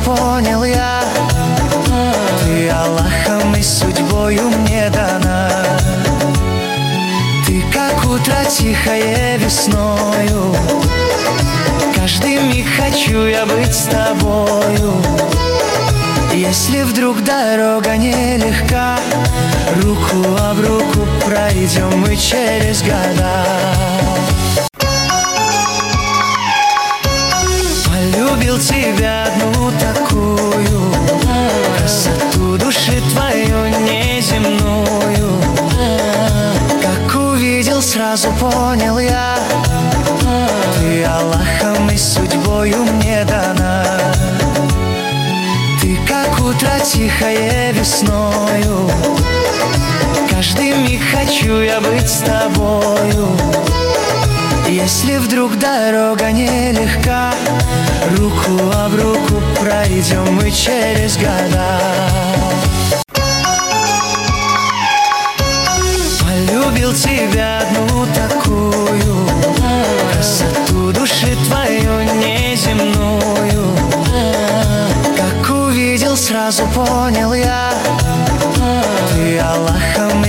понял я, ты Аллахом и судьбою мне дана. Ты как утро тихое весною, каждый миг хочу я быть с тобою. Если вдруг дорога нелегка, руку об руку пройдем мы через года. Полюбил тебя одну такую, красоту души твою неземную. Как увидел, сразу понял я, ты Аллахом и судьбою мне дана. Ты как утро тихое весною, каждый миг хочу я быть с тобою. Если вдруг дорога нелегка, руку об руку пройдем мы через года. Полюбил тебя одну такую, красоту души твою неземную. Как увидел, сразу понял я,